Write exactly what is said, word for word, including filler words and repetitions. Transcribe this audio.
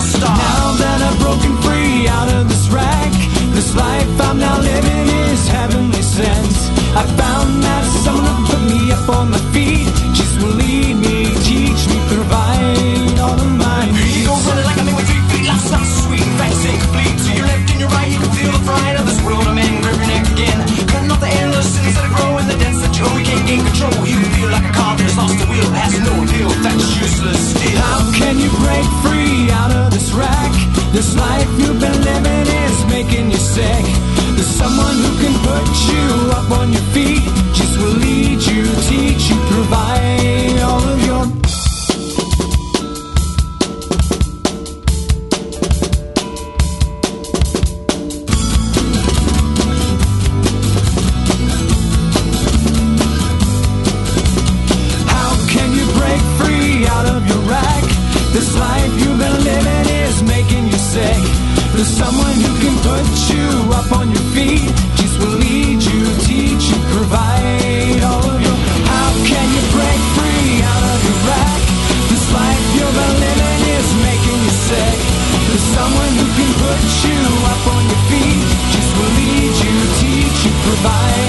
star. Now that I've broken free out of this rack, this life I'm now living is heavenly sent. I found that someone who put me up on my feet. Jesus will lead me, teach me, provide all of my needs. Here you go running like I'm in with three feet. Life sounds sweet, facts incomplete. To your left and your right, you can feel the pride of this world. I'm in, grab your neck again. Cutting off the endless sins that grow in the dents that you owe. You can't gain control. You feel like a car that's lost the wheel, has no appeal. That's useless still. How can you break free out of this rack? This life you've been living is making you sick. There's someone who can put you up on your feet. Jesus will lead you, teach you, provide all of your. How can you break free out of your rack? This life you've been living is making you sick. There's someone who can put you up on your feet. Jesus will lead you, teach you, provide all of your. How can you break free out of your rack? This life you've been living is making you sick. There's someone who can put you up on your feet. Jesus will lead you, teach you, provide